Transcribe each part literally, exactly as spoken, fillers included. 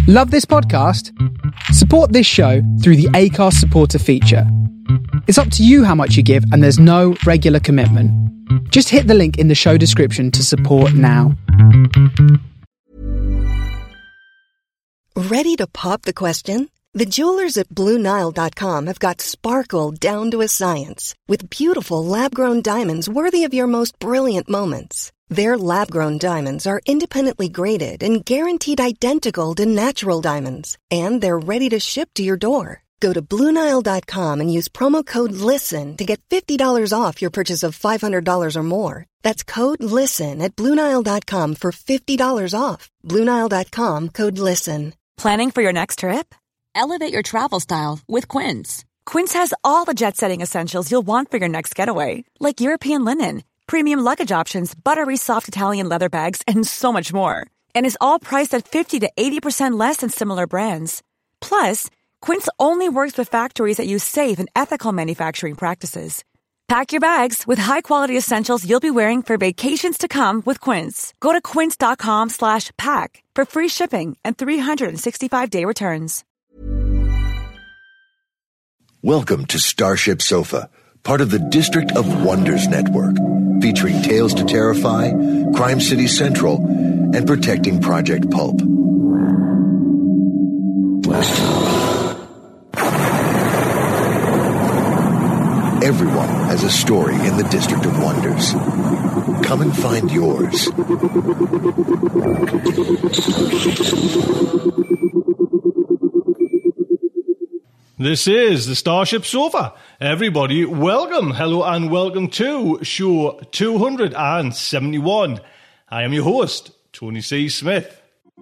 Love this podcast? Support this show through the Acast supporter feature. It's up to you how much you give, and there's no regular commitment. Just hit the link in the show description to support now. Ready to pop the question? The jewelers at Blue Nile dot com have got sparkle down to a science with beautiful lab-grown diamonds worthy of your most brilliant moments. Their lab-grown diamonds are independently graded and guaranteed identical to natural diamonds, and they're ready to ship to your door. Go to Blue Nile dot com and use promo code LISTEN to get fifty dollars off your purchase of five hundred dollars or more. That's code LISTEN at Blue Nile dot com for fifty dollars off. Blue Nile dot com, code LISTEN. Planning for your next trip? Elevate your travel style with Quince. Quince has all the jet-setting essentials you'll want for your next getaway, like European linen, premium luggage options, buttery soft Italian leather bags, and so much more. And is all priced at fifty to eighty percent less than similar brands. Plus, Quince only works with factories that use safe and ethical manufacturing practices. Pack your bags with high-quality essentials you'll be wearing for vacations to come with Quince. Go to quince.com slash pack for free shipping and three sixty-five day returns. Welcome to Starship Sofa, part of the District of Wonders network, featuring Tales to Terrify, Crime City Central, and Protecting Project Pulp. Everyone has a story in the District of Wonders. Come and find yours. This is the Starship Sofa. Everybody, welcome, hello, and welcome to show two hundred seventy-one. I am your host, Tony C. Smith.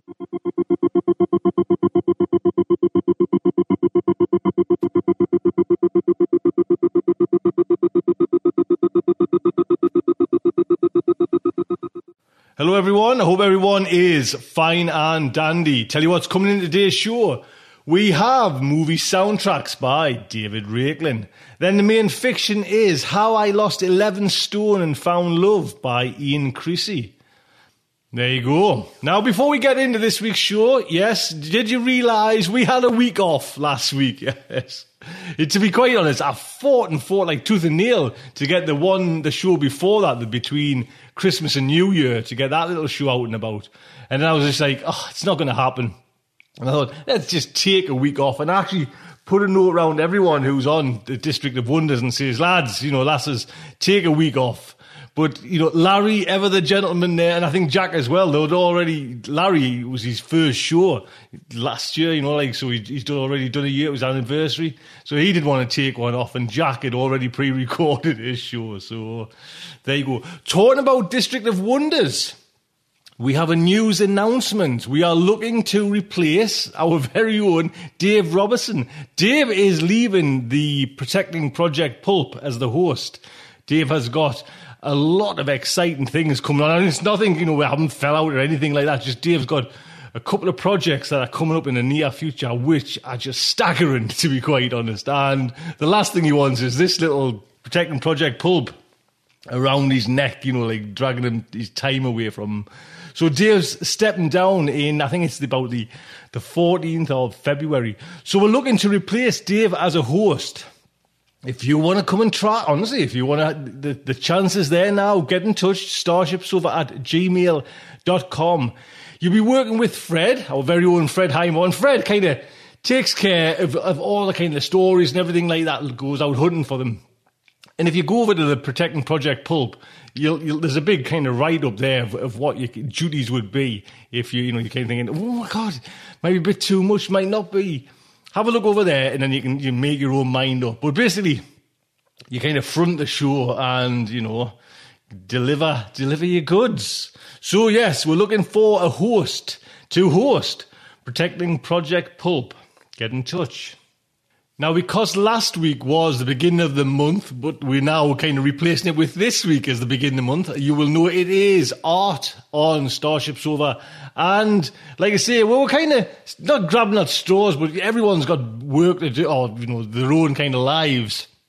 Hello everyone, I hope everyone is fine and dandy. Tell you what's coming in today's show. We have movie soundtracks by David Rakelin. Then the main fiction is How I Lost eleven Stone and Found Love by Ian Creasy. There you go. Now, before we get into this week's show, yes, did you realise we had a week off last week? Yes. To be quite honest, I fought and fought like tooth and nail to get the one, the show before that, the between Christmas and New Year, to get that little show out and about. And then I was just like, oh, it's not going to happen. And I thought, let's just take a week off and actually put a note around everyone who's on the District of Wonders and says, lads, you know, lasses, take a week off. But, you know, Larry, ever the gentleman there, and I think Jack as well, they'd already, Larry was his first show last year, you know, like, so he, he's done, already done a year, it was anniversary. So he didn't want to take one off, and Jack had already pre-recorded his show. So there you go. Talking about District of Wonders, we have a news announcement. We are looking to replace our very own Dave Robertson. Dave is leaving the Protecting Project Pulp as the host. Dave has got a lot of exciting things coming on. And it's nothing, you know, we haven't fell out or anything like that. Just Dave's got a couple of projects that are coming up in the near future, which are just staggering, to be quite honest. And the last thing he wants is this little Protecting Project Pulp around his neck, you know, like dragging him his time away from him. So Dave's stepping down in, I think it's about the, the fourteenth of February. So we're looking to replace Dave as a host. If you want to come and try, honestly, if you want to, the, the chance is there now. Get in touch, starshipsofa at gmail dot com. You'll be working with Fred, our very own Fred Highmore. And Fred kind of takes care of, of all the kind of stories and everything like that, goes out hunting for them. And if you go over to the Protecting Project Pulp, you'll, you'll, there's a big kind of write-up there of, of what your duties would be if you, you know, you're kind of thinking, oh my God, might be a bit too much, might not be. Have a look over there and then you can you make your own mind up. But basically, you kind of front the show and, you know, deliver, deliver your goods. So yes, we're looking for a host to host Protecting Project Pulp. Get in touch. Now, because last week was the beginning of the month, but we're now kind of replacing it with this week as the beginning of the month, you will know it is art on Starship Sofa. And like I say, well, we're kind of not grabbing at straws, but everyone's got work to do, or, you know, their own kind of lives.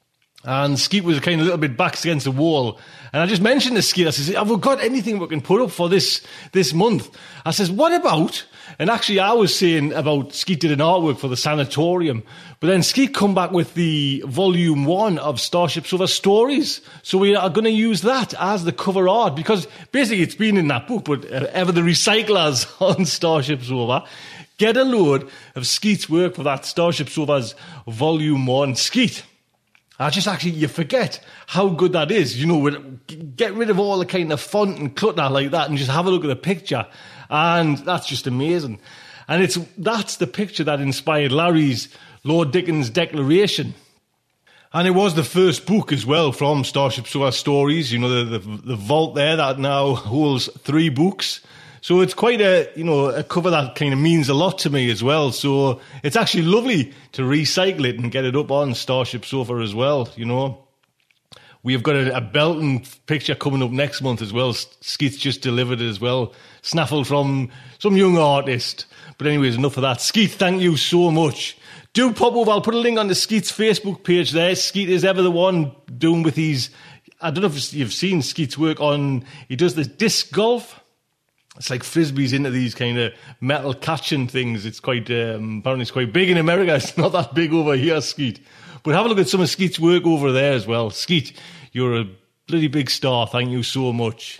And Skeet was kind of a little bit backs against the wall. And I just mentioned to Skeet, I says, have we got anything we can put up for this this month? I says, what about? And actually I was saying about Skeet did an artwork for the sanatorium. But then Skeet come back with the volume one of Starship Sofa Stories. So we are going to use that as the cover art. Because basically it's been in that book, but uh, ever the recyclers on Starship Sofa. Get a load of Skeet's work for that Starship Sofa's volume one. Skeet. I just actually, you forget how good that is. You know, get rid of all the kind of font and clutter like that and just have a look at the picture. And that's just amazing. And it's that's the picture that inspired Larry's Lord Dickens Declaration. And it was the first book as well from Starship Sofa Stories. You know, the, the, the vault there that now holds three books. So it's quite a, you know, a cover that kind of means a lot to me as well. So it's actually lovely to recycle it and get it up on Starship Sofa as well, you know. We've got a, a Belton picture coming up next month as well. Skeet's just delivered it as well. Snaffled from some young artist. But anyways, enough of that. Skeet, thank you so much. Do pop over. I'll put a link on the Skeet's Facebook page there. Skeet is ever the one doing with these. I don't know if you've seen Skeet's work on, he does this disc golf. It's like Frisbee's into these kind of metal catching things. It's quite, um, apparently it's quite big in America. It's not that big over here, Skeet. But have a look at some of Skeet's work over there as well. Skeet, you're a bloody big star. Thank you so much.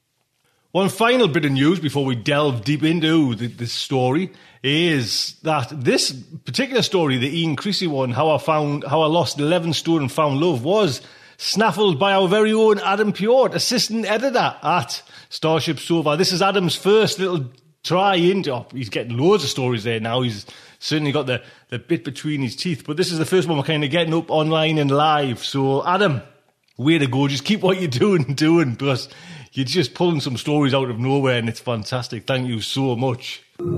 One final bit of news before we delve deep into the, this story is that this particular story, the Ian Creasy one, how I found, how I lost eleven stone and found love, was snaffled by our very own Adam Pure, assistant editor at Starship Sofa. This is Adam's first little try into, oh, he's getting loads of stories there now. He's certainly got the, the bit between his teeth, but this is the first one we're kind of getting up online and live. So Adam, way to go. Just keep what you're doing, doing, because you're just pulling some stories out of nowhere and it's fantastic. Thank you so much.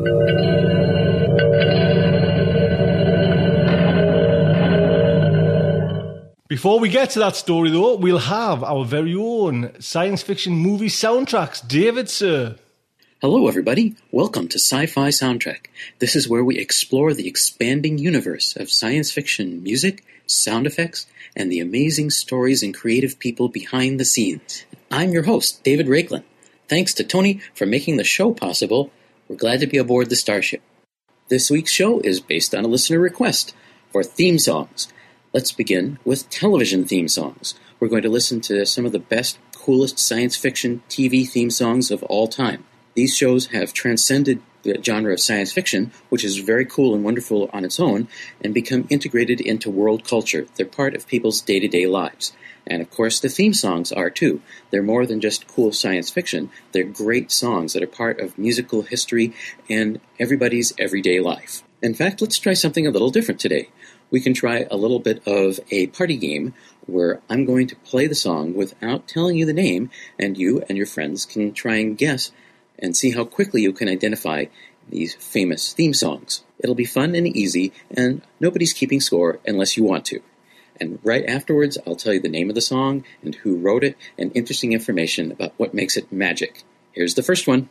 Before we get to that story, though, we'll have our very own science fiction movie soundtracks. David, sir. Hello, everybody. Welcome to Sci-Fi Soundtrack. This is where we explore the expanding universe of science fiction music, sound effects, and the amazing stories and creative people behind the scenes. I'm your host, David Raiklin. Thanks to Tony for making the show possible. We're glad to be aboard the Starship. This week's show is based on a listener request for theme songs. Let's begin with television theme songs. We're going to listen to some of the best, coolest science fiction T V theme songs of all time. These shows have transcended the genre of science fiction, which is very cool and wonderful on its own, and become integrated into world culture. They're part of people's day-to-day lives. And of course, the theme songs are too. They're more than just cool science fiction. They're great songs that are part of musical history and everybody's everyday life. In fact, let's try something a little different today. We can try a little bit of a party game where I'm going to play the song without telling you the name, and you and your friends can try and guess and see how quickly you can identify these famous theme songs. It'll be fun and easy, and nobody's keeping score unless you want to. And right afterwards, I'll tell you the name of the song and who wrote it and interesting information about what makes it magic. Here's the first one.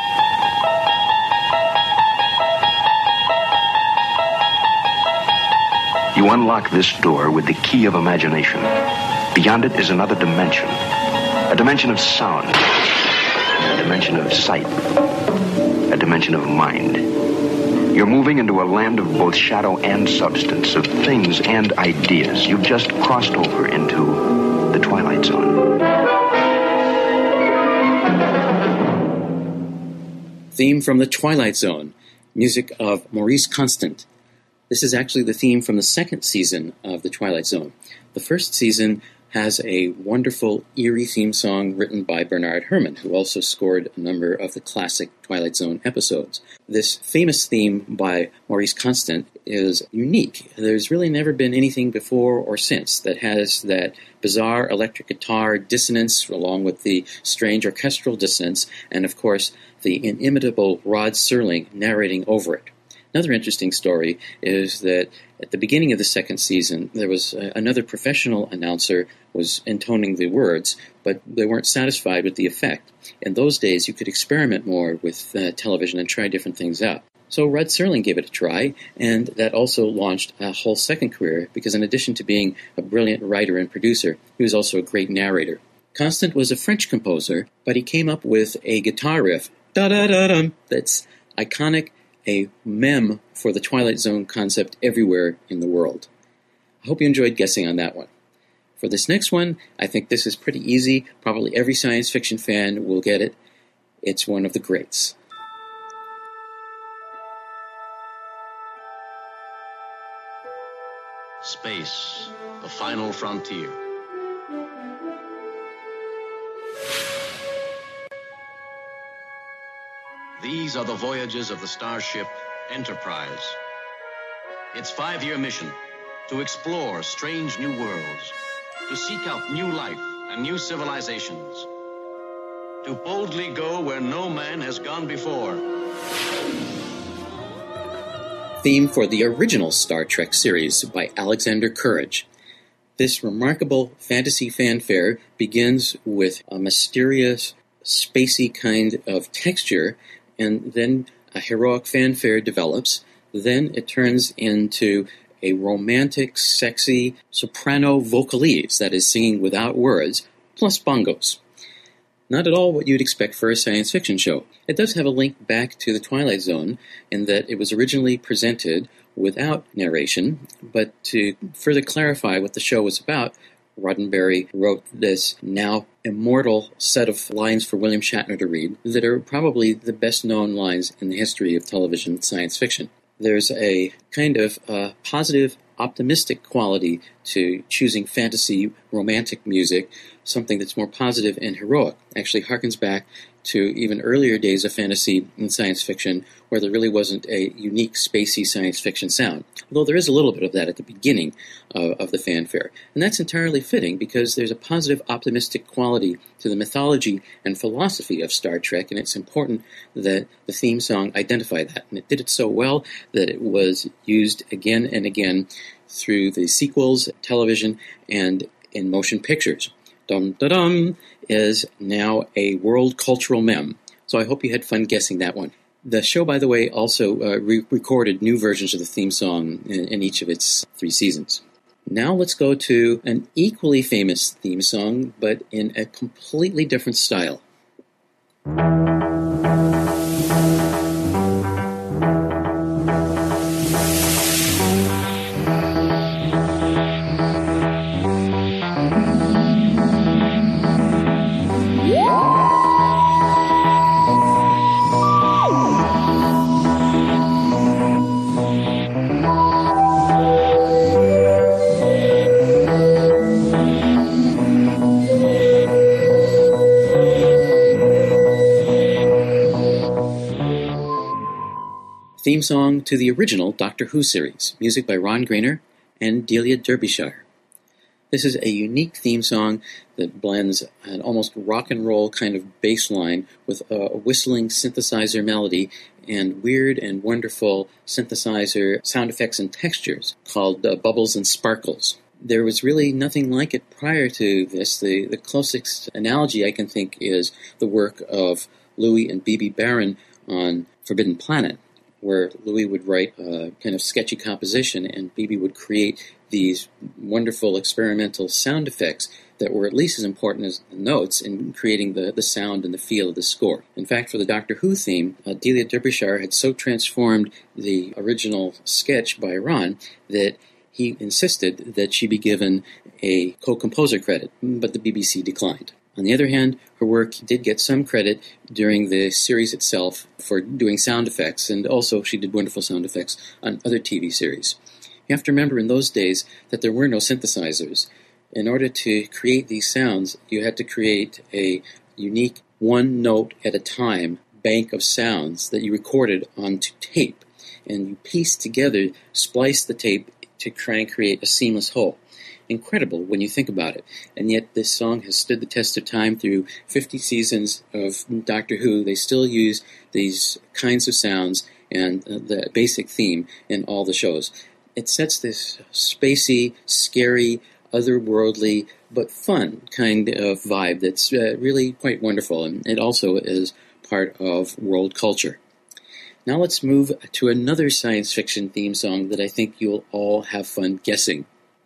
You unlock this door with the key of imagination. Beyond it is another dimension. A dimension of sound. A dimension of sight. A dimension of mind. You're moving into a land of both shadow and substance, of things and ideas. You've just crossed over into the Twilight Zone. Theme from the Twilight Zone. Music of Maurice Constant. This is actually the theme from the second season of The Twilight Zone. The first season has a wonderful, eerie theme song written by Bernard Herrmann, who also scored a number of the classic Twilight Zone episodes. This famous theme by Maurice Constant is unique. There's really never been anything before or since that has that bizarre electric guitar dissonance along with the strange orchestral dissonance and, of course, the inimitable Rod Serling narrating over it. Another interesting story is that at the beginning of the second season, there was uh, another professional announcer was intoning the words, but they weren't satisfied with the effect. In those days, you could experiment more with uh, television and try different things out. So Rod Serling gave it a try, and that also launched a whole second career, because in addition to being a brilliant writer and producer, he was also a great narrator. Constant was a French composer, but he came up with a guitar riff, da-da-da-dum, that's iconic, a meme for the Twilight Zone concept everywhere in the world. I hope you enjoyed guessing on that one. For this next one, I think this is pretty easy. Probably every science fiction fan will get it. It's one of the greats. Space, the final frontier. These are the voyages of the starship Enterprise. Its five-year mission, to explore strange new worlds, to seek out new life and new civilizations, to boldly go where no man has gone before. Theme for the original Star Trek series by Alexander Courage. This remarkable fantasy fanfare begins with a mysterious, spacey kind of texture, and then a heroic fanfare develops. Then it turns into a romantic, sexy soprano vocalese that is singing without words, plus bongos. Not at all what you'd expect for a science fiction show. It does have a link back to The Twilight Zone in that it was originally presented without narration, but to further clarify what the show was about, Roddenberry wrote this now immortal set of lines for William Shatner to read that are probably the best-known lines in the history of television science fiction. There's a kind of uh, positive, optimistic quality to choosing fantasy, romantic music, something that's more positive and heroic. Actually harkens back to even earlier days of fantasy and science fiction where there really wasn't a unique, spacey science fiction sound. Although there is a little bit of that at the beginning uh, of the fanfare. And that's entirely fitting because there's a positive, optimistic quality to the mythology and philosophy of Star Trek, and it's important that the theme song identify that. And it did it so well that it was used again and again through the sequels, television, and in motion pictures. Dum da dum is now a world cultural meme. So I hope you had fun guessing that one. The show, by the way, also uh, re- recorded new versions of the theme song in, in each of its three seasons. Now let's go to an equally famous theme song, but in a completely different style. Theme song to the original Doctor Who series, music by Ron Grainer and Delia Derbyshire. This is a unique theme song that blends an almost rock and roll kind of bass line with a whistling synthesizer melody and weird and wonderful synthesizer sound effects and textures called uh, bubbles and sparkles. There was really nothing like it prior to this. The, the closest analogy I can think is the work of Louis and B B Barron on Forbidden Planet, where Louis would write a kind of sketchy composition and B B would create these wonderful experimental sound effects that were at least as important as the notes in creating the, the sound and the feel of the score. In fact, for the Doctor Who theme, uh, Delia Derbyshire had so transformed the original sketch by Ron that he insisted that she be given a co-composer credit, but the B B C declined. On the other hand, her work did get some credit during the series itself for doing sound effects, and also she did wonderful sound effects on other T V series. You have to remember in those days that there were no synthesizers. In order to create these sounds, you had to create a unique one note at a time bank of sounds that you recorded onto tape, and you pieced together, spliced the tape to try and create a seamless whole. Incredible when you think about it. And yet this song has stood the test of time through fifty seasons of Doctor Who. They still use these kinds of sounds and uh, the basic theme in all the shows. It sets this spacey, scary, otherworldly, but fun kind of vibe that's uh, really quite wonderful. And it also is part of world culture. Now let's move to another science fiction theme song that I think you'll all have fun guessing.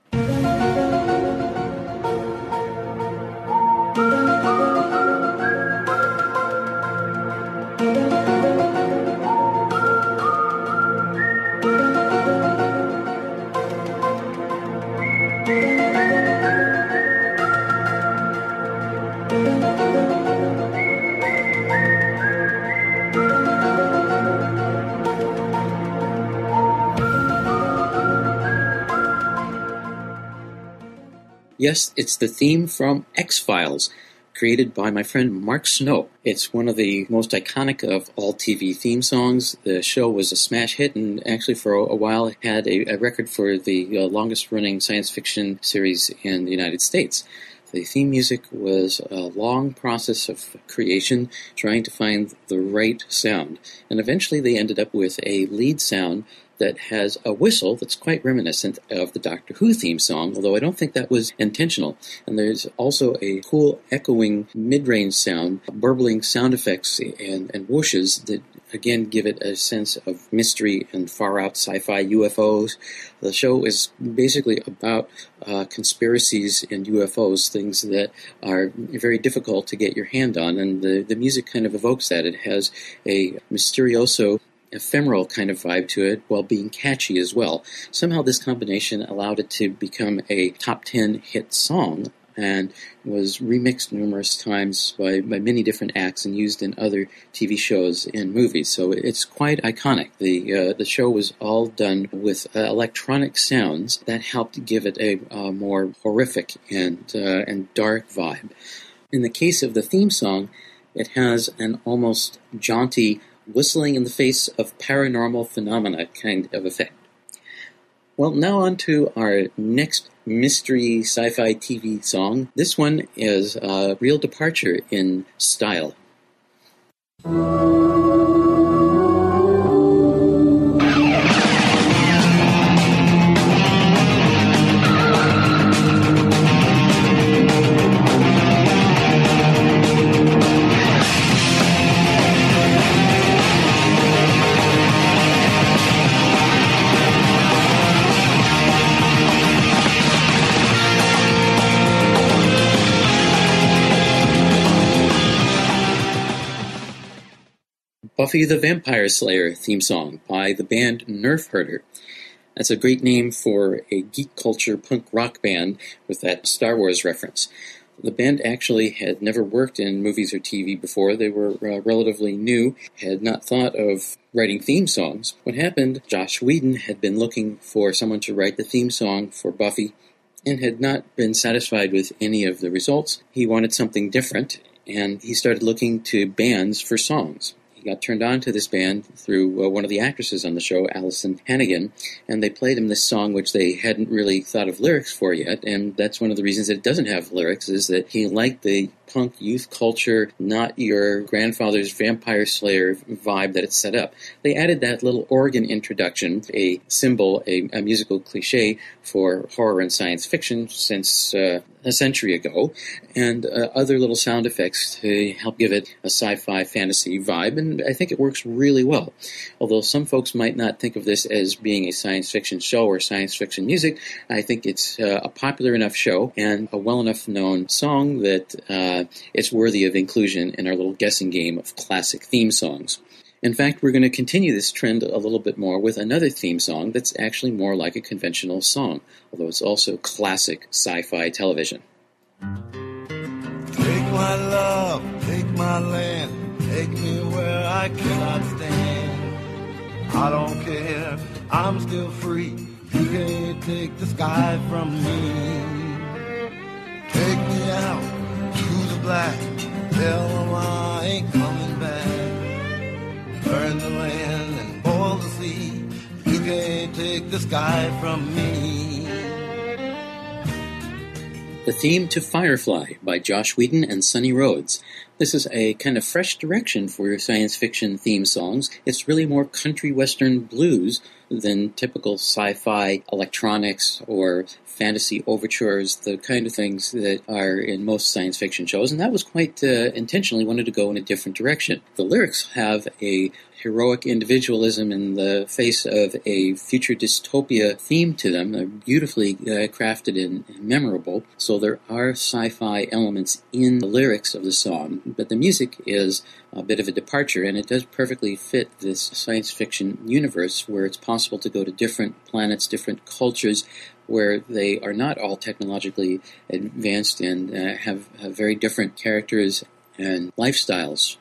Yes, it's the theme from X-Files, created by my friend Mark Snow. It's one of the most iconic of all T V theme songs. The show was a smash hit, and actually for a while it had a, a record for the uh, longest-running science fiction series in the United States. The theme music was a long process of creation, trying to find the right sound. And eventually they ended up with a lead sound that has a whistle that's quite reminiscent of the Doctor Who theme song, although I don't think that was intentional. And there's also a cool echoing mid-range sound, burbling sound effects and, and whooshes that again give it a sense of mystery and far-out sci-fi U F Os. The show is basically about uh, conspiracies and U F Os, things that are very difficult to get your hand on, and the, the music kind of evokes that. It has a mysterioso, ephemeral kind of vibe to it while being catchy as well. Somehow this combination allowed it to become a top ten hit song and was remixed numerous times by, by many different acts and used in other T V shows and movies. So it's quite iconic. The uh, the show was all done with uh, electronic sounds that helped give it a uh, more horrific and uh, and dark vibe. In the case of the theme song, it has an almost jaunty, whistling in the face of paranormal phenomena kind of effect. Well, now on to our next mystery sci-fi T V song. This one is a real departure in style. Buffy the Vampire Slayer theme song by the band Nerf Herder. That's a great name for a geek culture punk rock band with that Star Wars reference. The band actually had never worked in movies or T V before. They were uh, relatively new, had not thought of writing theme songs. What happened, Joss Whedon had been looking for someone to write the theme song for Buffy and had not been satisfied with any of the results. He wanted something different, and he started looking to bands for songs. He got turned on to this band through uh, one of the actresses on the show, Allison Hannigan, and they played him this song which they hadn't really thought of lyrics for yet, and that's one of the reasons that it doesn't have lyrics, is that he liked the punk youth culture, not your grandfather's Vampire Slayer vibe that it set up. They added that little organ introduction, a symbol, a, a musical cliche for horror and science fiction since uh, a century ago, and uh, other little sound effects to help give it a sci-fi fantasy vibe, and I think it works really well. Although some folks might not think of this as being a science fiction show or science fiction music, I think it's uh, a popular enough show and a well enough known song that uh, it's worthy of inclusion in our little guessing game of classic theme songs. In fact, we're going to continue this trend a little bit more with another theme song that's actually more like a conventional song, although it's also classic sci-fi television. Take my love, take my land, take me where I cannot stand. I don't care, I'm still free. You can't take the sky from me. Take me out to the black, tell them I ain't coming back. Burn the land and boil the sea. You can't take the sky from me. The theme to Firefly by Joss Whedon and Sonny Rhodes. This is a kind of fresh direction for your science fiction theme songs. It's really more country western blues than typical sci-fi electronics or fantasy overtures, the kind of things that are in most science fiction shows, and that was quite uh, intentionally wanted to go in a different direction. The lyrics have a heroic individualism in the face of a future dystopia theme to them. They're beautifully uh, crafted and memorable, so there are sci-fi elements in the lyrics of the song, but the music is a bit of a departure, and it does perfectly fit this science fiction universe where it's possible to go to different planets, different cultures, where they are not all technologically advanced and uh, have, have very different characters and lifestyles.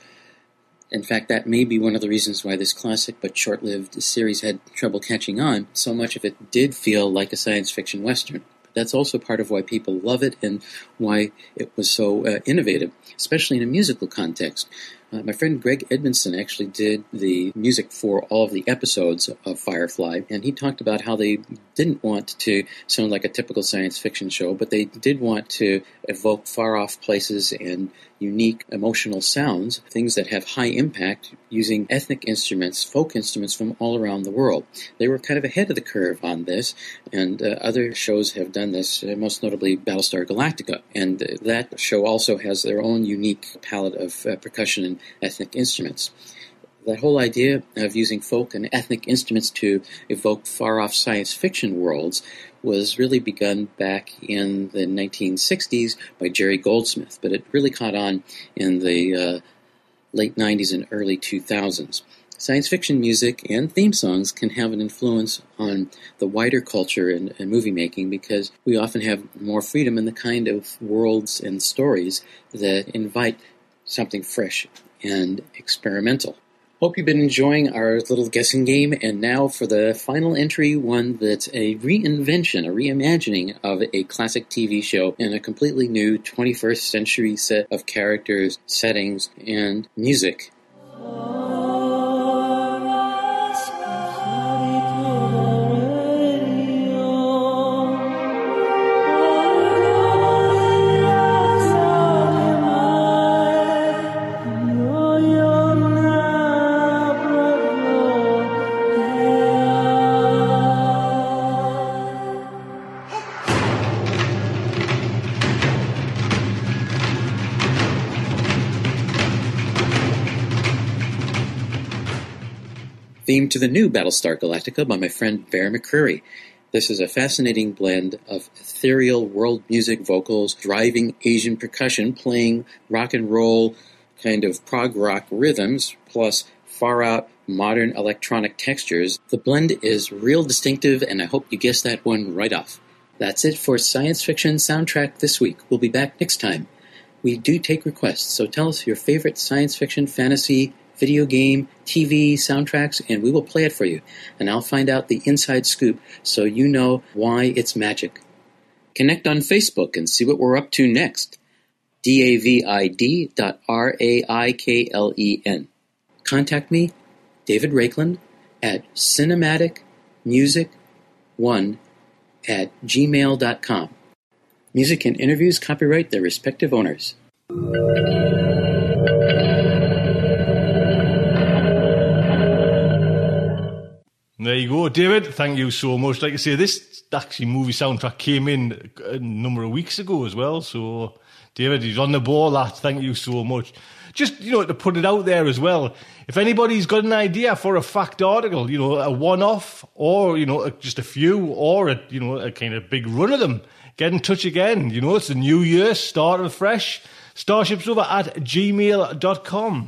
In fact, that may be one of the reasons why this classic but short-lived series had trouble catching on. So much of it did feel like a science fiction western. But that's also part of why people love it and why it was so uh, innovative, especially in a musical context. Uh, my friend Greg Edmondson actually did the music for all of the episodes of Firefly, and he talked about how they didn't want to sound like a typical science fiction show, but they did want to evoke far-off places and unique emotional sounds, things that have high impact, using ethnic instruments, folk instruments from all around the world. They were kind of ahead of the curve on this, and uh, other shows have done this, uh, most notably Battlestar Galactica, and uh, that show also has their own unique palette of uh, percussion and ethnic instruments. That whole idea of using folk and ethnic instruments to evoke far-off science fiction worlds was really begun back in the nineteen sixties by Jerry Goldsmith, but it really caught on in the uh, late nineties and early two thousands. Science fiction music and theme songs can have an influence on the wider culture and, and movie making because we often have more freedom in the kind of worlds and stories that invite something fresh and experimental. Hope you've been enjoying our little guessing game, and now for the final entry, one that's a reinvention, a reimagining of a classic T V show in a completely new twenty-first century set of characters, settings, and music. Theme to the new Battlestar Galactica by my friend Bear McCreary. This is a fascinating blend of ethereal world music vocals, driving Asian percussion, playing rock and roll kind of prog rock rhythms, plus far-out modern electronic textures. The blend is real distinctive, and I hope you guessed that one right off. That's it for Science Fiction Soundtrack this week. We'll be back next time. We do take requests, so tell us your favorite science fiction, fantasy, video game, T V soundtracks, and we will play it for you. And I'll find out the inside scoop so you know why it's magic. Connect on Facebook and see what we're up to next. D A V I D dot R A I K L E N. Contact me, David Raiklen, at cinematic music one at gmail dot com. Music and interviews copyright their respective owners. There you go, David. Thank you so much. Like I say, this actually movie soundtrack came in a number of weeks ago as well. So, David, he's on the ball. That. Thank you so much. Just, you know, to put it out there as well, if anybody's got an idea for a fact article, you know, a one-off or, you know, just a few or, a, you know, a kind of big run of them, get in touch again. You know, it's a new year, start afresh. Starshipsover at gmail dot com.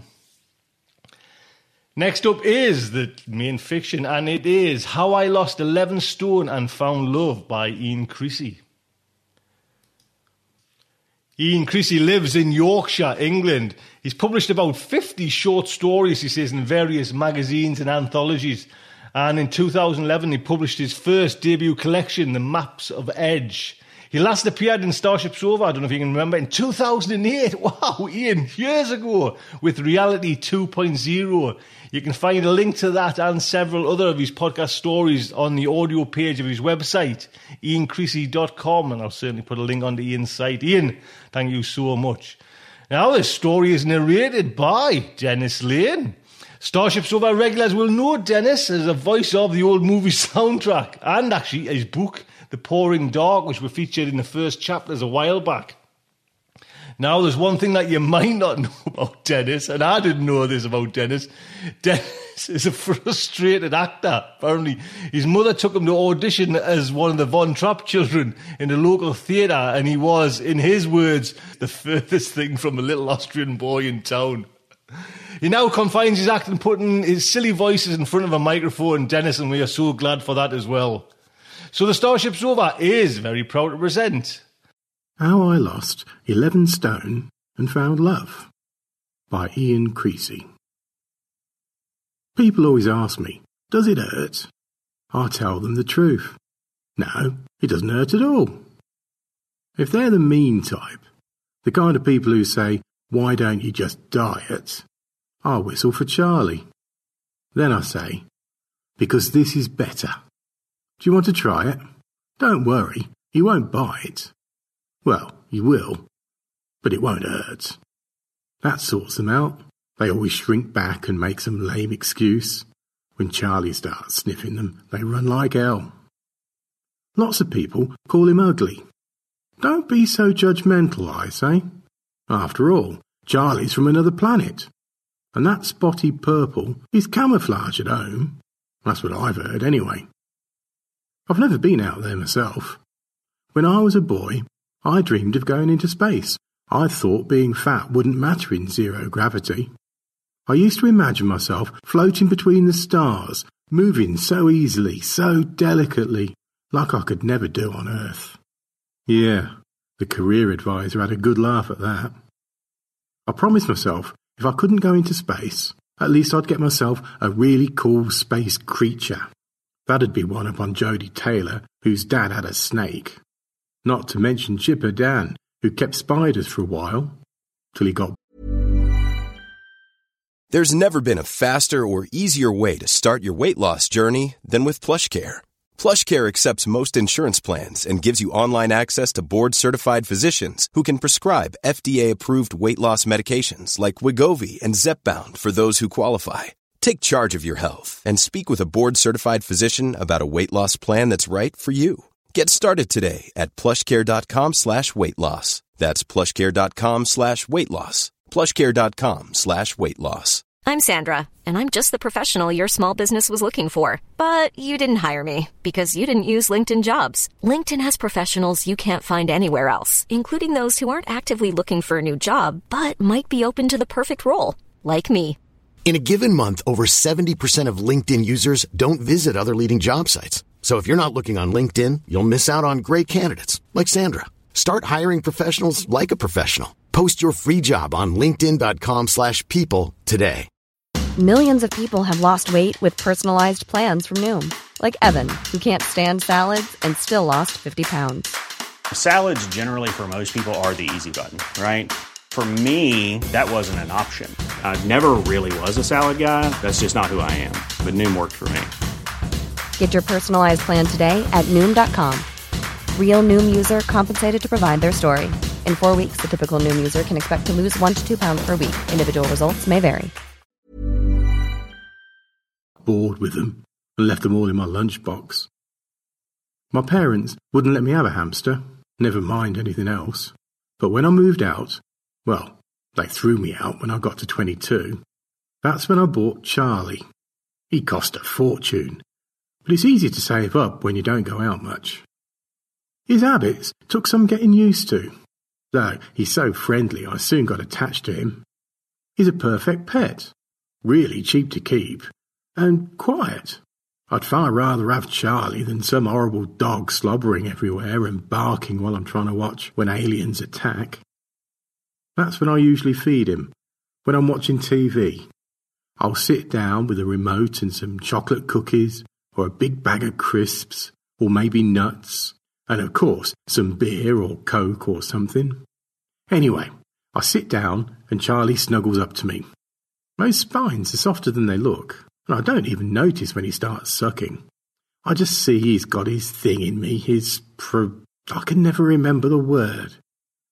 Next up is the main fiction, and it is How I Lost eleven Stone and Found Love by Ian Creasy. Ian Creasy lives in Yorkshire, England. He's published about fifty short stories, he says, in various magazines and anthologies. And in two thousand eleven, he published his first debut collection, The Maps of Edge. He last appeared in Starship Sofa, I don't know if you can remember, in two thousand eight. Wow, Ian, years ago, with Reality two point oh. You can find a link to that and several other of his podcast stories on the audio page of his website, ian creasy dot com, and I'll certainly put a link on to Ian's site. Ian, thank you so much. Now, this story is narrated by Dennis Lane. Starship Sofa regulars will know Dennis as a voice of the old movie soundtrack and actually his book, The Pouring Dark, which were featured in the first chapters a while back. Now, there's one thing that you might not know about Dennis, and I didn't know this about Dennis. Dennis is a frustrated actor. Apparently, his mother took him to audition as one of the Von Trapp children in a local theatre, and he was, in his words, the furthest thing from a little Austrian boy in town. He now confines his acting, putting his silly voices in front of a microphone, Dennis, and we are so glad for that as well. So the Starship Sofa is very proud to present How I Lost eleven Stone and Found Love by Ian Creasy. People always ask me, does it hurt? I tell them the truth. No, it doesn't hurt at all. If they're the mean type, the kind of people who say, why don't you just diet? I whistle for Charlie. Then I say, because this is better. Do you want to try it? Don't worry, you won't bite. Well, you will, but it won't hurt. That sorts them out. They always shrink back and make some lame excuse. When Charlie starts sniffing them, they run like hell. Lots of people call him ugly. Don't be so judgmental, I say. After all, Charlie's from another planet. And that spotty purple is camouflage at home. That's what I've heard anyway. I've never been out there myself. When I was a boy, I dreamed of going into space. I thought being fat wouldn't matter in zero gravity. I used to imagine myself floating between the stars, moving so easily, so delicately, like I could never do on Earth. Yeah, the career advisor had a good laugh at that. I promised myself if I couldn't go into space, at least I'd get myself a really cool space creature. That'd be one up on Jodie Taylor, whose dad had a snake. Not to mention Chipper Dan, who kept spiders for a while, till he got... There's never been a faster or easier way to start your weight loss journey than with PlushCare. PlushCare accepts most insurance plans and gives you online access to board-certified physicians who can prescribe F D A-approved weight loss medications like Wegovy and Zepbound for those who qualify. Take charge of your health and speak with a board-certified physician about a weight loss plan that's right for you. Get started today at plushcare.com slash weight loss. That's plushcare.com slash weight loss. plushcare.com slash weight loss. I'm Sandra, and I'm just the professional your small business was looking for. But you didn't hire me because you didn't use LinkedIn Jobs. LinkedIn has professionals you can't find anywhere else, including those who aren't actively looking for a new job, but might be open to the perfect role, like me. In a given month, over seventy percent of LinkedIn users don't visit other leading job sites. So if you're not looking on LinkedIn, you'll miss out on great candidates like Sandra. Start hiring professionals like a professional. Post your free job on linkedin.com slash people today. Millions of people have lost weight with personalized plans from Noom. Like Evan, who can't stand salads and still lost fifty pounds. Salads generally for most people are the easy button, right? For me, that wasn't an option. I never really was a salad guy. That's just not who I am. But Noom worked for me. Get your personalized plan today at Noom dot com. Real Noom user compensated to provide their story. In four weeks, the typical Noom user can expect to lose one to two pounds per week. Individual results may vary. Bored with them and left them all in my lunchbox. My parents wouldn't let me have a hamster, never mind anything else. But when I moved out, well, they threw me out when I got to twenty-two. That's when I bought Charlie. He cost a fortune, but it's easy to save up when you don't go out much. His habits took some getting used to, though he's so friendly I soon got attached to him. He's a perfect pet, really cheap to keep, and quiet. I'd far rather have Charlie than some horrible dog slobbering everywhere and barking while I'm trying to watch when aliens attack. That's when I usually feed him, when I'm watching T V. I'll sit down with a remote and some chocolate cookies, or a big bag of crisps, or maybe nuts, and of course some beer or Coke or something. Anyway, I sit down and Charlie snuggles up to me. Those spines are softer than they look, and I don't even notice when he starts sucking. I just see he's got his thing in me, his pro... I can never remember the word.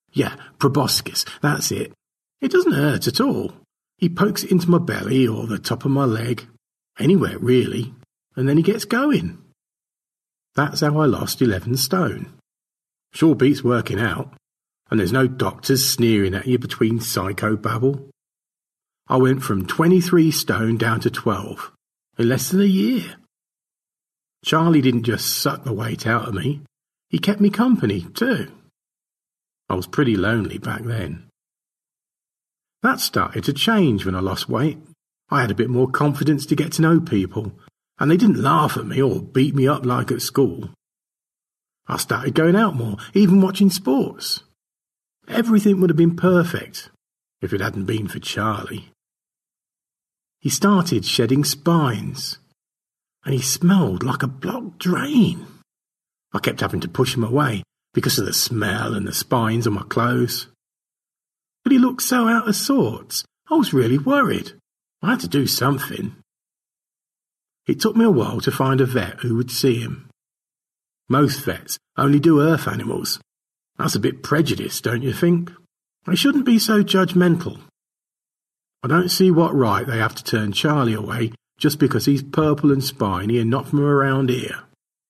Yeah, proboscis, that's it. It doesn't hurt at all. He pokes it into my belly or the top of my leg, anywhere really, and then he gets going. That's how I lost eleven stone. Sure beats working out, and there's no doctors sneering at you between psychobabble. I went from twenty-three stone down to twelve in less than a year. Charlie didn't just suck the weight out of me, he kept me company too. I was pretty lonely back then. That started to change when I lost weight. I had a bit more confidence to get to know people, and they didn't laugh at me or beat me up like at school. I started going out more, even watching sports. Everything would have been perfect if it hadn't been for Charlie. He started shedding spines, and he smelled like a blocked drain. I kept having to push him away because of the smell and the spines on my clothes. But he looked so out of sorts, I was really worried. I had to do something. It took me a while to find a vet who would see him. Most vets only do earth animals. That's a bit prejudiced, don't you think? They shouldn't be so judgmental. I don't see what right they have to turn Charlie away just because he's purple and spiny and not from around here.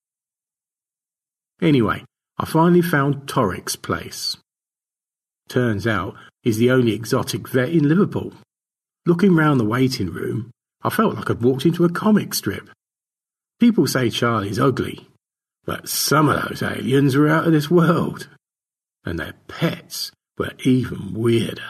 Anyway, I finally found Torik's place. Turns out he's the only exotic vet in Liverpool. Looking round the waiting room, I felt like I'd walked into a comic strip. People say Charlie's ugly, but some of those aliens were out of this world. And their pets were even weirder.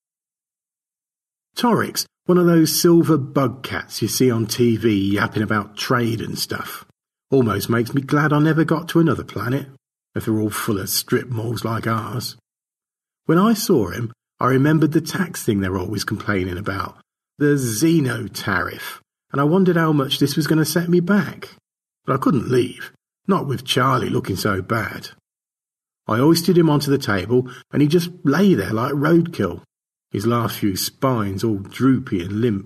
Torik's one of those silver bug cats you see on T V yapping about trade and stuff. Almost makes me glad I never got to another planet, if they're all full of strip malls like ours. When I saw him, I remembered the tax thing they're always complaining about, the Xeno tariff, and I wondered how much this was going to set me back. But I couldn't leave, not with Charlie looking so bad. I hoisted him onto the table, and he just lay there like roadkill, his last few spines all droopy and limp.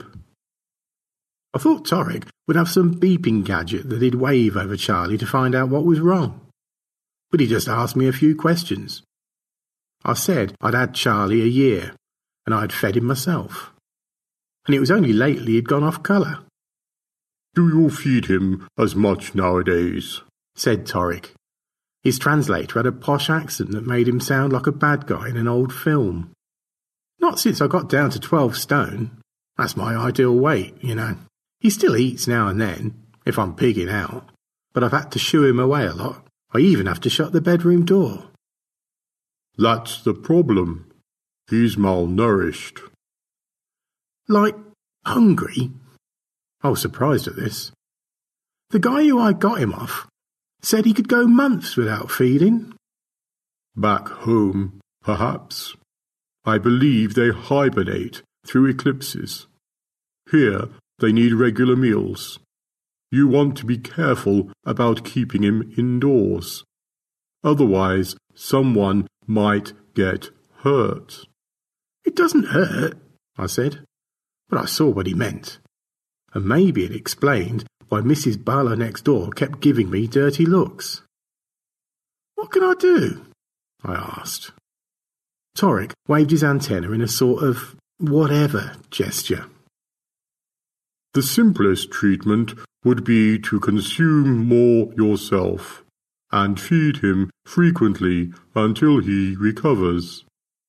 I thought Torik would have some beeping gadget that he'd wave over Charlie to find out what was wrong. But he just asked me a few questions. I said I'd had Charlie a year, and I'd fed him myself. And it was only lately he'd gone off colour. "Do you feed him as much nowadays?" said Torik. His translator had a posh accent that made him sound like a bad guy in an old film. Not since I got down to twelve stone. That's my ideal weight, you know. He still eats now and then, if I'm pigging out, but I've had to shoo him away a lot. I even have to shut the bedroom door. That's the problem. He's malnourished. Like, hungry? I was surprised at this. The guy who I got him off said he could go months without feeding. Back home, perhaps. I believe they hibernate through eclipses. Here, they need regular meals. You want to be careful about keeping him indoors. Otherwise, someone might get hurt. It doesn't hurt, I said, but I saw what he meant. And maybe it explained why Missus Barlow next door kept giving me dirty looks. What can I do? I asked. Torik waved his antenna in a sort of whatever gesture. The simplest treatment would be to consume more yourself and feed him frequently until he recovers.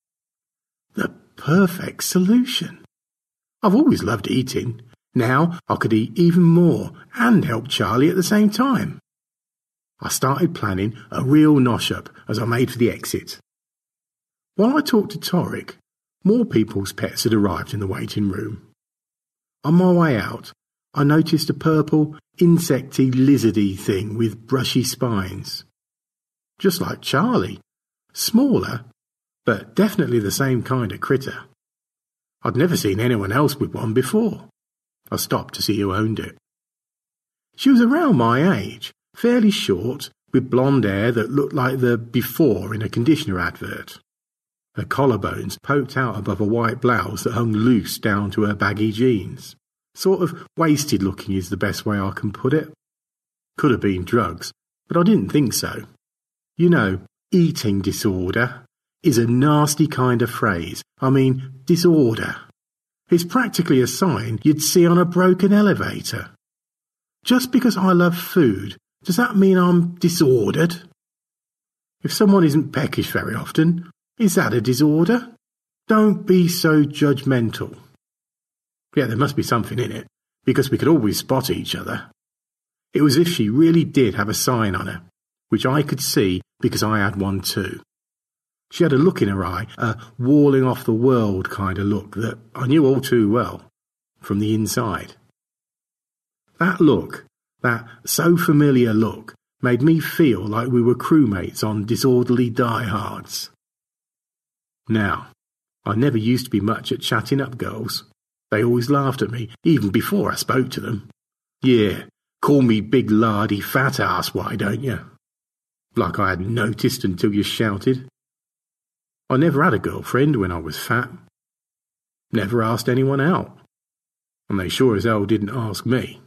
The perfect solution. I've always loved eating. Now I could eat even more and help Charlie at the same time. I started planning a real nosh-up as I made for the exit. While I talked to Torik, more people's pets had arrived in the waiting room. On my way out, I noticed a purple, insecty, lizardy thing with brushy spines. Just like Charlie. Smaller, but definitely the same kind of critter. I'd never seen anyone else with one before. I stopped to see who owned it. She was around my age, fairly short, with blonde hair that looked like the before in a conditioner advert. Her collarbones poked out above a white blouse that hung loose down to her baggy jeans. Sort of wasted looking is the best way I can put it. Could have been drugs, but I didn't think so. You know, eating disorder, is a nasty kind of phrase. I mean, disorder. It's practically a sign you'd see on a broken elevator. Just because I love food, does that mean I'm disordered? If someone isn't peckish very often, is that a disorder? Don't be so judgmental. Yeah, there must be something in it, because we could always spot each other. It was as if she really did have a sign on her, which I could see because I had one too. She had a look in her eye, a walling off the world kind of look that I knew all too well from the inside. That look, that so familiar look, made me feel like we were crewmates on Disorderly Diehards. Now, I never used to be much at chatting up girls. They always laughed at me, even before I spoke to them. Yeah, call me big lardy fat ass, why don't you? Like I hadn't noticed until you shouted. I never had a girlfriend when I was fat. Never asked anyone out. And they sure as hell didn't ask me.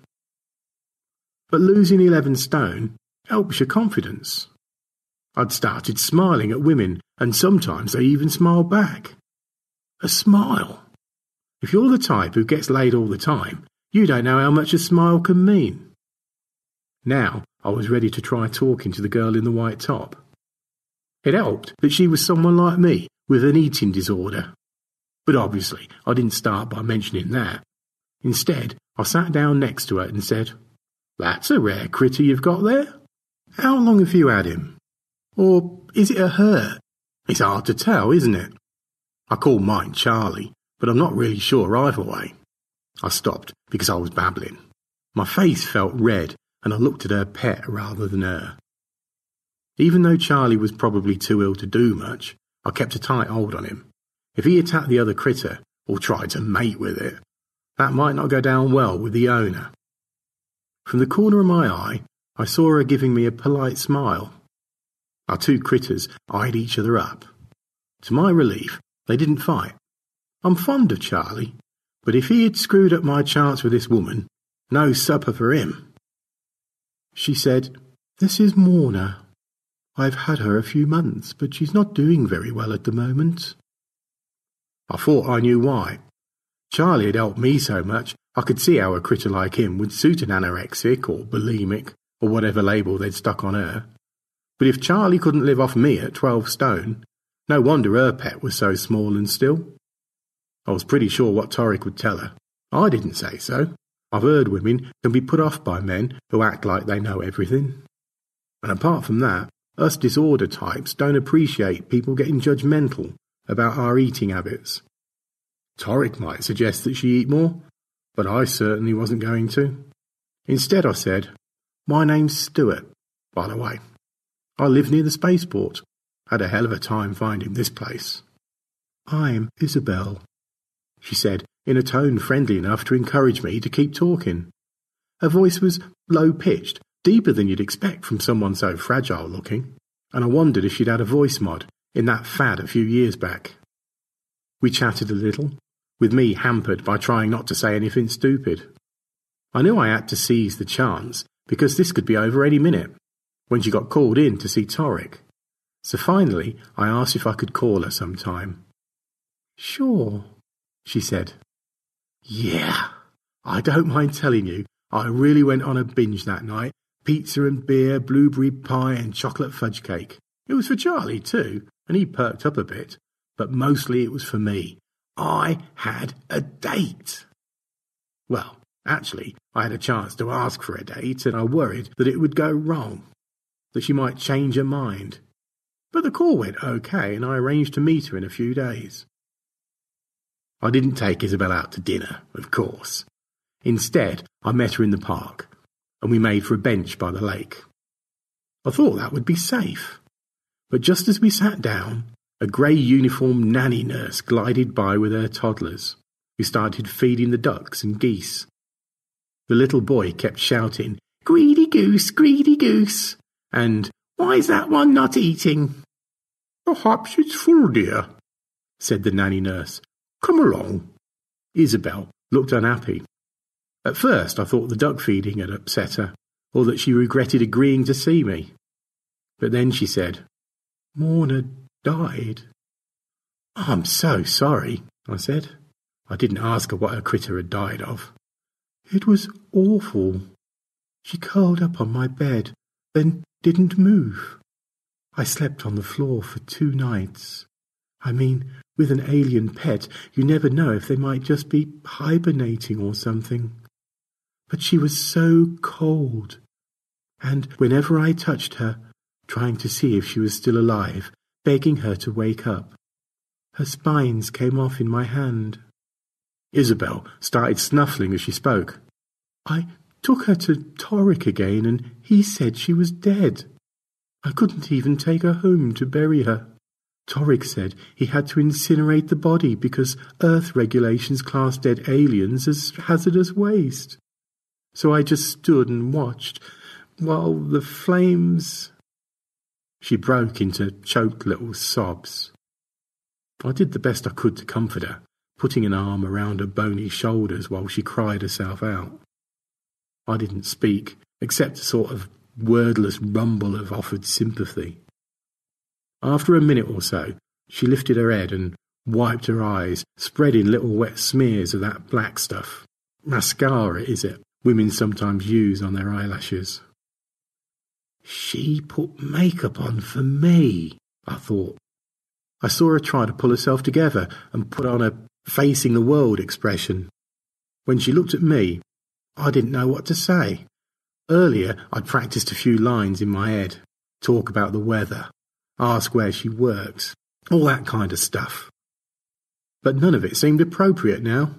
But losing eleven stone helps your confidence. I'd started smiling at women, and sometimes they even smiled back. A smile. If you're the type who gets laid all the time, you don't know how much a smile can mean. Now I was ready to try talking to the girl in the white top. It helped that she was someone like me with an eating disorder. But obviously I didn't start by mentioning that. Instead, I sat down next to her and said, "That's a rare critter you've got there. How long have you had him? Or is it a her? It's hard to tell, isn't it? I call mine Charlie, but I'm not really sure either way." I stopped because I was babbling. My face felt red, and I looked at her pet rather than her. Even though Charlie was probably too ill to do much, I kept a tight hold on him. If he attacked the other critter, or tried to mate with it, that might not go down well with the owner. From the corner of my eye, I saw her giving me a polite smile. Our two critters eyed each other up. To my relief, they didn't fight. I'm fond of Charlie, but if he had screwed up my chance with this woman, no supper for him. She said, "This is Morna. I've had her a few months, but she's not doing very well at the moment." I thought I knew why. Charlie had helped me so much, I could see how a critter like him would suit an anorexic or bulimic, or whatever label they'd stuck on her. But if Charlie couldn't live off me at twelve stone, no wonder her pet was so small and still. I was pretty sure what Torrik would tell her. I didn't say so. I've heard women can be put off by men who act like they know everything. And apart from that, us disorder types don't appreciate people getting judgmental about our eating habits. Torrik might suggest that she eat more, but I certainly wasn't going to. Instead I said, "My name's Stuart, by the way. I live near the spaceport. Had a hell of a time finding this place." "I'm Isabel," she said, in a tone friendly enough to encourage me to keep talking. Her voice was low-pitched, deeper than you'd expect from someone so fragile-looking, and I wondered if she'd had a voice mod in that fad a few years back. We chatted a little, with me hampered by trying not to say anything stupid. I knew I had to seize the chance, because this could be over any minute, when she got called in to see Torrik. So finally I asked if I could call her sometime. "Sure," she said. Yeah, I don't mind telling you, I really went on a binge that night. Pizza and beer, blueberry pie and chocolate fudge cake. It was for Charlie too, and he perked up a bit, but mostly it was for me. I had a date. Well, actually, I had a chance to ask for a date, and I worried that it would go wrong, that she might change her mind. But the call went okay, and I arranged to meet her in a few days. I didn't take Isabel out to dinner, of course. Instead, I met her in the park, and we made for a bench by the lake. I thought that would be safe. But just as we sat down, a grey-uniformed nanny nurse glided by with her toddlers, who started feeding the ducks and geese. The little boy kept shouting, "Greedy goose, greedy goose," and "Why's that one not eating?" "Perhaps it's full, dear," said the nanny nurse. "Come along." Isabel looked unhappy. At first I thought the duck feeding had upset her, or that she regretted agreeing to see me. But then she said, "Morna died." I'm so sorry, I said. I didn't ask her what her critter had died of. It was awful. She curled up on my bed, then didn't move. I slept on the floor for two nights. I mean, with an alien pet, you never know if they might just be hibernating or something. But she was so cold, and whenever I touched her, trying to see if she was still alive, begging her to wake up, her spines came off in my hand. Isabel started snuffling as she spoke. I took her to Torrik again, and he said she was dead. I couldn't even take her home to bury her. Torrik said he had to incinerate the body because Earth regulations class dead aliens as hazardous waste. So I just stood and watched while the flames... She broke into choked little sobs. I did the best I could to comfort her, putting an arm around her bony shoulders while she cried herself out. I didn't speak, except a sort of wordless rumble of offered sympathy. After a minute or so, she lifted her head and wiped her eyes, spreading little wet smears of that black stuff. Mascara, is it? Women sometimes use on their eyelashes. She put makeup on for me, I thought. I saw her try to pull herself together and put on a facing the world expression. When she looked at me, I didn't know what to say. Earlier, I'd practiced a few lines in my head, talk about the weather, ask where she works, all that kind of stuff. But none of it seemed appropriate now.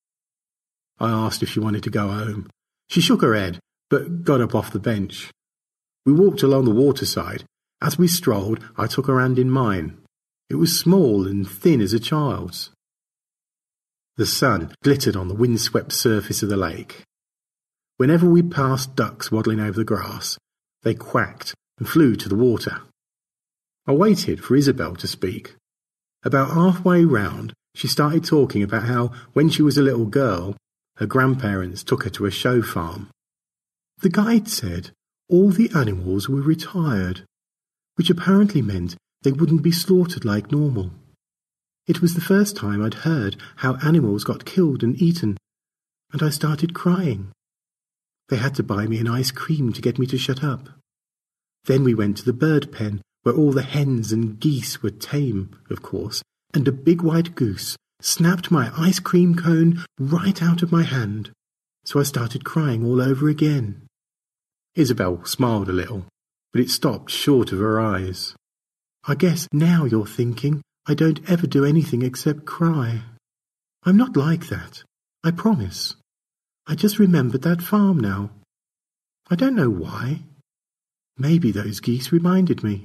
I asked if she wanted to go home. She shook her head, but got up off the bench. We walked along the waterside. As we strolled, I took her hand in mine. It was small and thin as a child's. The sun glittered on the windswept surface of the lake. Whenever we passed ducks waddling over the grass, they quacked and flew to the water. I waited for Isabel to speak. About halfway round, she started talking about how, when she was a little girl, her grandparents took her to a show farm. The guide said all the animals were retired, which apparently meant they wouldn't be slaughtered like normal. It was the first time I'd heard how animals got killed and eaten, and I started crying. They had to buy me an ice cream to get me to shut up. Then we went to the bird pen, where all the hens and geese were tame, of course, and a big white goose snapped my ice cream cone right out of my hand, so I started crying all over again. Isabel smiled a little, but it stopped short of her eyes. I guess now you're thinking I don't ever do anything except cry. I'm not like that, I promise. I just remembered that farm now. I don't know why. Maybe those geese reminded me.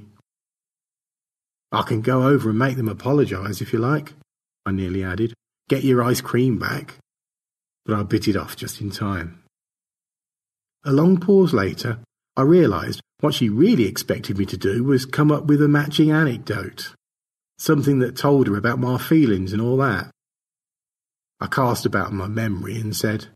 I can go over and make them apologise if you like, I nearly added. Get your ice cream back. But I bit it off just in time. A long pause later, I realised what she really expected me to do was come up with a matching anecdote. Something that told her about my feelings and all that. I cast about my memory and said,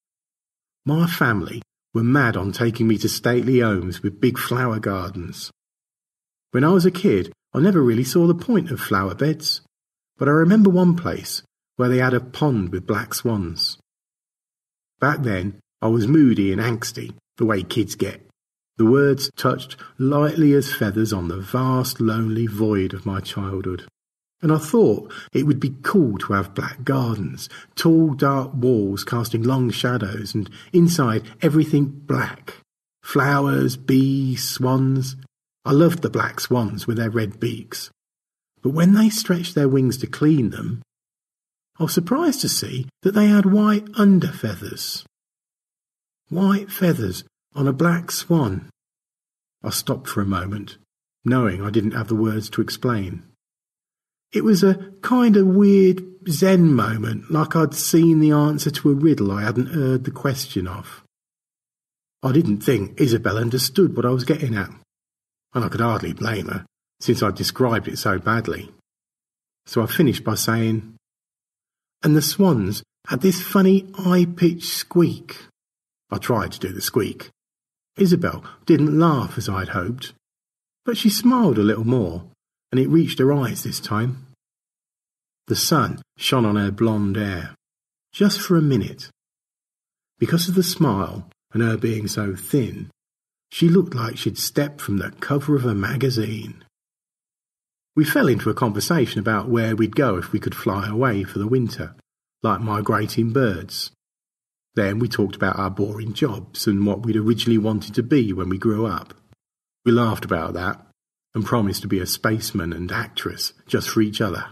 my family were mad on taking me to stately homes with big flower gardens. When I was a kid, I never really saw the point of flower beds, but I remember one place where they had a pond with black swans. Back then, I was moody and angsty, the way kids get. The words touched lightly as feathers on the vast, lonely void of my childhood. And I thought it would be cool to have black gardens, tall, dark walls casting long shadows, and inside everything black. Flowers, bees, swans. I loved the black swans with their red beaks. But when they stretched their wings to clean them, I was surprised to see that they had white underfeathers. White feathers on a black swan. I stopped for a moment, knowing I didn't have the words to explain. It was a kind of weird Zen moment, like I'd seen the answer to a riddle I hadn't heard the question of. I didn't think Isabel understood what I was getting at, and I could hardly blame her, since I'd described it so badly. So I finished by saying, and the swans had this funny high-pitched squeak. I tried to do the squeak. Isabel didn't laugh as I'd hoped, but she smiled a little more, and it reached her eyes this time. The sun shone on her blonde hair, just for a minute. Because of the smile and her being so thin, she looked like she'd stepped from the cover of a magazine. We fell into a conversation about where we'd go if we could fly away for the winter, like migrating birds. Then we talked about our boring jobs and what we'd originally wanted to be when we grew up. We laughed about that and promised to be a spaceman and actress just for each other.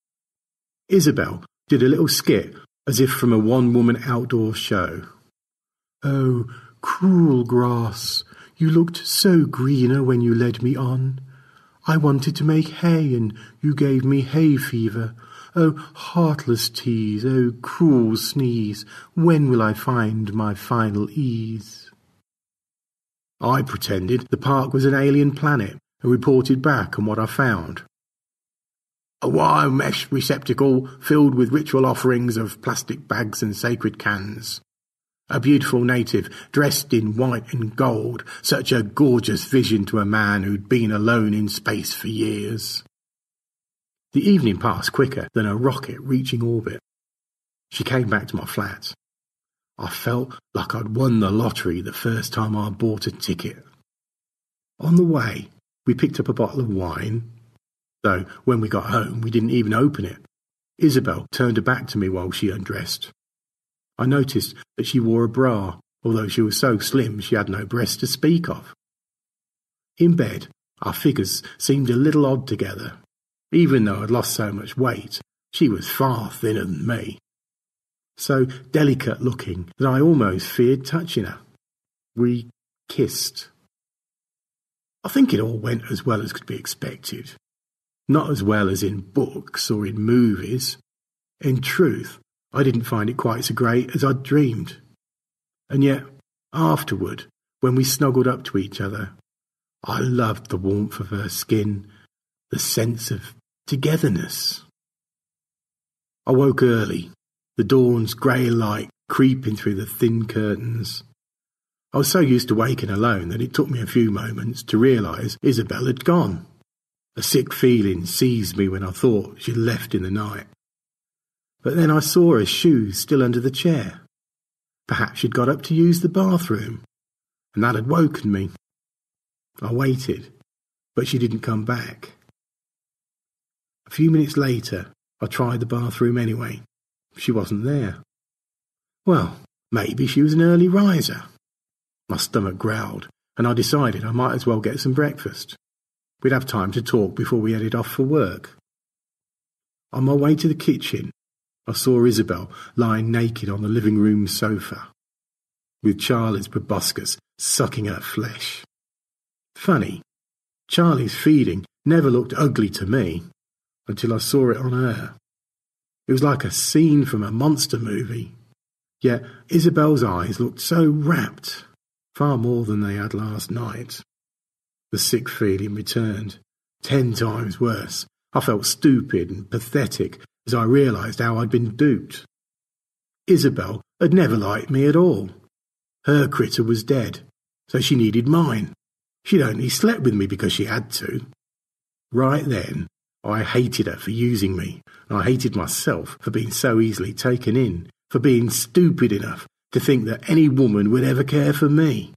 Isabel did a little skit as if from a one-woman outdoor show. "Oh, cruel grass, you looked so greener when you led me on. I wanted to make hay and you gave me hay fever. Oh, heartless tease, oh, cruel sneeze, when will I find my final ease?" I pretended the park was an alien planet and reported back on what I found. "A wire mesh receptacle filled with ritual offerings of plastic bags and sacred cans. A beautiful native dressed in white and gold, such a gorgeous vision to a man who'd been alone in space for years." The evening passed quicker than a rocket reaching orbit. She came back to my flat. I felt like I'd won the lottery the first time I bought a ticket. On the way, we picked up a bottle of wine, though when we got home we didn't even open it. Isabel turned her back to me while she undressed. I noticed that she wore a bra, although she was so slim she had no breasts to speak of. In bed, our figures seemed a little odd together. Even though I'd lost so much weight, she was far thinner than me. So delicate-looking that I almost feared touching her. We kissed. I think it all went as well as could be expected. Not as well as in books or in movies. In truth, I didn't find it quite so great as I'd dreamed. And yet, afterward, when we snuggled up to each other, I loved the warmth of her skin, the sense of togetherness. I woke early, the dawn's grey light creeping through the thin curtains. I was so used to waking alone that it took me a few moments to realise Isabel had gone. A sick feeling seized me when I thought she'd left in the night. But then I saw her shoes still under the chair. Perhaps she'd got up to use the bathroom, and that had woken me. I waited, but she didn't come back. A few minutes later, I tried the bathroom anyway. She wasn't there. Well, maybe she was an early riser. My stomach growled, and I decided I might as well get some breakfast. We'd have time to talk before we headed off for work. On my way to the kitchen, I saw Isabel lying naked on the living room sofa, with Charlie's proboscis sucking her flesh. Funny, Charlie's feeding never looked ugly to me until I saw it on her. It was like a scene from a monster movie. Yet Isabel's eyes looked so rapt, far more than they had last night. The sick feeling returned, ten times worse. I felt stupid and pathetic as I realised how I'd been duped. Isabel had never liked me at all. Her critter was dead, so she needed mine. She'd only slept with me because she had to. Right then, I hated her for using me, and I hated myself for being so easily taken in, for being stupid enough to think that any woman would ever care for me.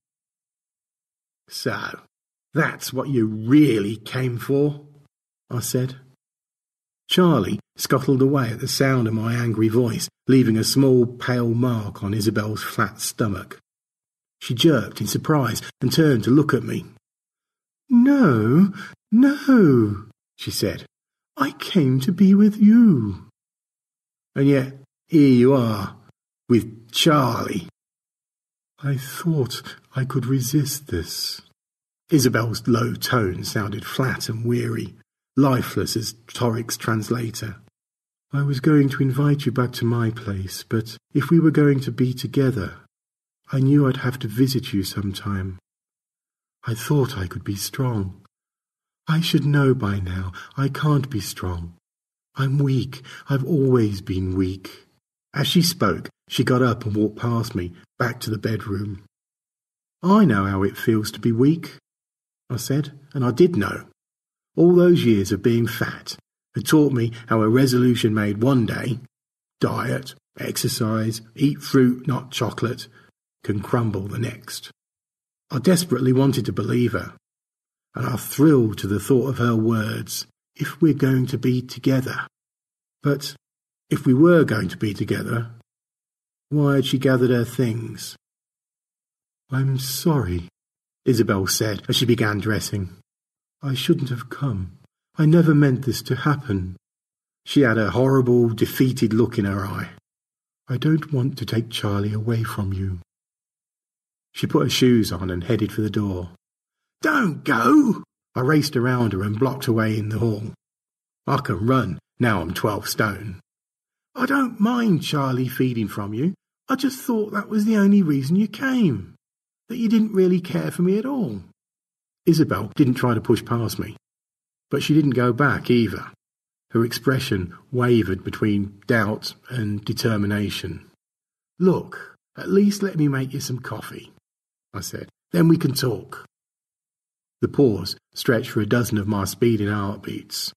"So, that's what you really came for?" I said. Charlie scuttled away at the sound of my angry voice, leaving a small pale mark on Isabel's flat stomach. She jerked in surprise and turned to look at me. "No, no," she said. "I came to be with you." "And yet, here you are, with Charlie." "I thought I could resist this." Isabel's low tone sounded flat and weary, lifeless as Torik's translator. "I was going to invite you back to my place, but if we were going to be together, I knew I'd have to visit you sometime. I thought I could be strong. I should know by now I can't be strong. I'm weak. I've always been weak." As she spoke, she got up and walked past me, back to the bedroom. "I know how it feels to be weak," I said, and I did know. All those years of being fat had taught me how a resolution made one day, diet, exercise, eat fruit, not chocolate, can crumble the next. I desperately wanted to believe her, and I thrilled to the thought of her words, if we're going to be together. But if we were going to be together, why had she gathered her things? I'm sorry, Isabel said as she began dressing. I shouldn't have come. I never meant this to happen. She had a horrible, defeated look in her eye. I don't want to take Charlie away from you. She put her shoes on and headed for the door. Don't go! I raced around her and blocked her way in the hall. I can run, now I'm twelve stone. I don't mind Charlie feeding from you. I just thought that was the only reason you came. That you didn't really care for me at all. Isabel didn't try to push past me, but she didn't go back either. Her expression wavered between doubt and determination. Look, at least let me make you some coffee, I said. Then we can talk. The pause stretched for a dozen of my speeding heartbeats.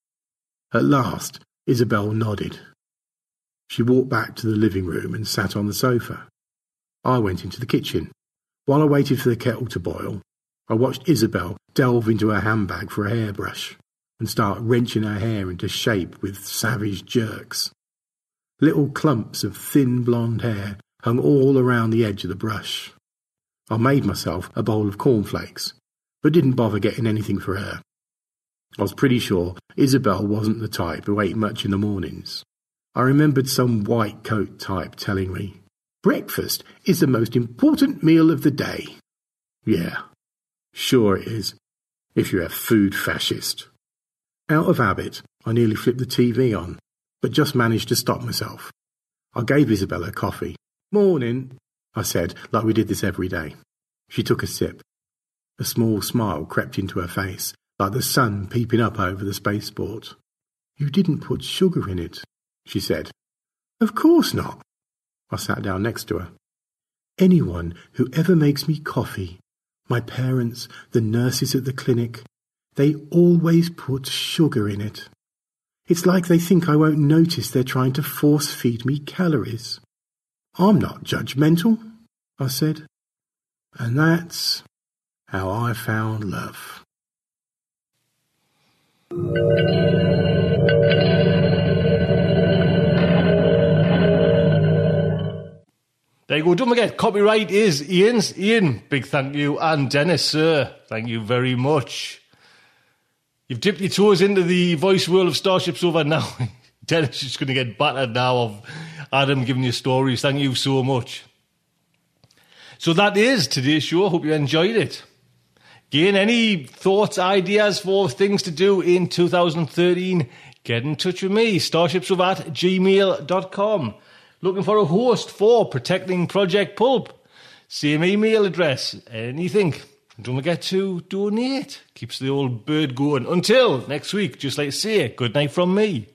At last, Isabel nodded. She walked back to the living room and sat on the sofa. I went into the kitchen. While I waited for the kettle to boil, I watched Isabel delve into her handbag for a hairbrush and start wrenching her hair into shape with savage jerks. Little clumps of thin blonde hair hung all around the edge of the brush. I made myself a bowl of cornflakes, but didn't bother getting anything for her. I was pretty sure Isabel wasn't the type who ate much in the mornings. I remembered some white coat type telling me, breakfast is the most important meal of the day. Yeah, sure it is, if you're a food fascist. Out of habit, I nearly flipped the T V on, but just managed to stop myself. I gave Isabel a coffee. Morning, I said, like we did this every day. She took a sip. A small smile crept into her face, like the sun peeping up over the spaceport. You didn't put sugar in it, she said. Of course not. I sat down next to her. Anyone who ever makes me coffee, my parents, the nurses at the clinic, they always put sugar in it. It's like they think I won't notice they're trying to force-feed me calories. I'm not judgmental, I said. And that's how I found love. There you go. Don't forget, copyright is Ian's. Ian, big thank you. And Dennis, sir, thank you very much. You've dipped your toes into the voice world of Starship Sofa now. Dennis is going to get battered now of Adam giving you stories. Thank you so much. So that is today's show. Hope you enjoyed it. Again, any thoughts, ideas for things to do in two thousand thirteen, get in touch with me, starshipsofa at gmail dot com. Looking for a host for Protecting Project Pulp? Same email address, anything. Don't forget to donate. Keeps the old bird going. Until next week, just like to say, good night from me.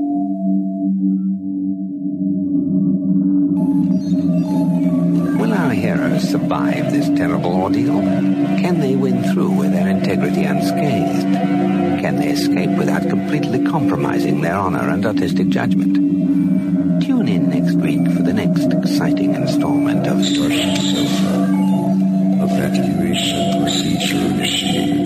Will our heroes survive this terrible ordeal? Can they win through with their integrity unscathed? Can they escape without completely compromising their honor and artistic judgment? Tune in next week for the next exciting installment of Starship Sofa. Evacuation procedure initiated.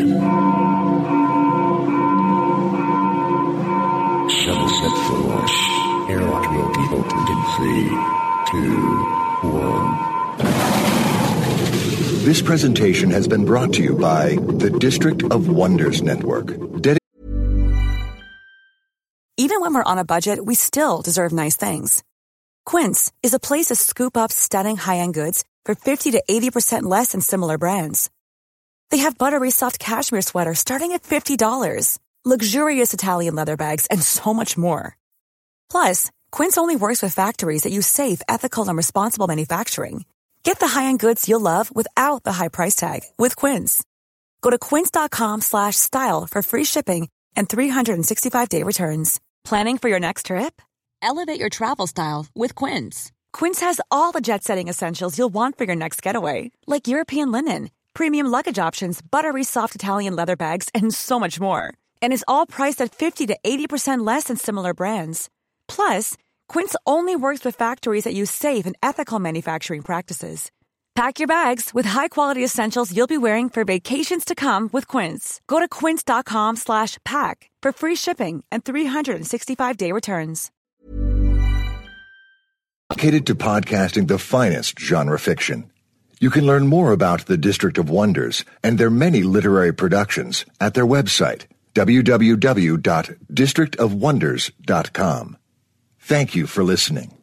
Shuttle set for launch. Airlock will be opened in three, two, one. This presentation has been brought to you by the District of Wonders Network. Ded- Even when we're on a budget, we still deserve nice things. Quince is a place to scoop up stunning high-end goods for fifty to eighty percent less than similar brands. They have buttery soft cashmere sweaters starting at fifty dollars, luxurious Italian leather bags, and so much more. Plus, Quince only works with factories that use safe, ethical, and responsible manufacturing. Get the high-end goods you'll love without the high price tag with Quince. Go to quince.com slash style for free shipping and three sixty-five day returns. Planning for your next trip? Elevate your travel style with Quince. Quince has all the jet-setting essentials you'll want for your next getaway, like European linen, premium luggage options, buttery soft Italian leather bags, and so much more. And is all priced at fifty to eighty percent less than similar brands. Plus, Quince only works with factories that use safe and ethical manufacturing practices. Pack your bags with high-quality essentials you'll be wearing for vacations to come with Quince. Go to quince.com slash pack for free shipping and three sixty-five day returns. Dedicated to podcasting the finest genre fiction. You can learn more about the District of Wonders and their many literary productions at their website, w w w dot district of wonders dot com. Thank you for listening.